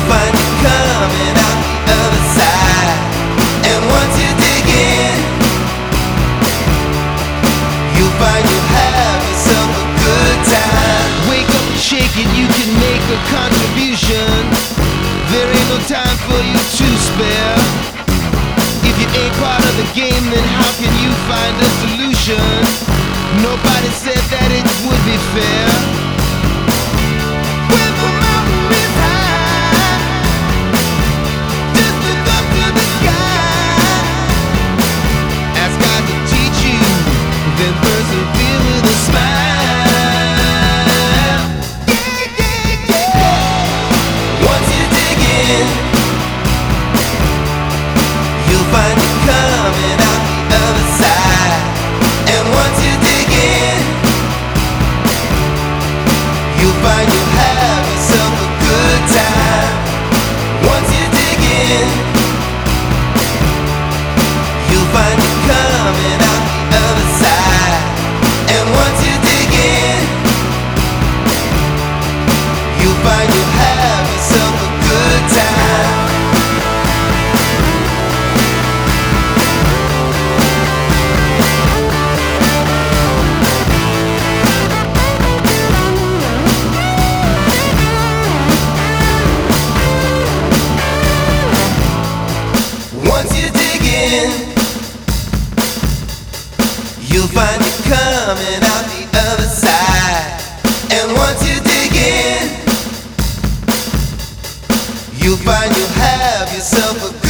you'll find it coming out the other side. And once you dig in, you'll find you'll have yourself a good time. Wake up and shake it, you can make a contribution. There ain't no time for you to spare. If you ain't part of the game, then how can you find a solution? Nobody said that it would be fair. When the mountain is high, just look up to the sky. Ask God to teach you, then persevere with a smile. Yeah, yeah, yeah. Once you dig in, you'll find it coming out the other side. And once you dig in, you'll find you'll have yourself a good time. Once you dig in, you'll find it coming out the other side. And once you dig in, you'll find you'll have yourself a good time. Once you dig in, you'll find it coming out the other side. And once you dig in, you'll find you'll have yourself a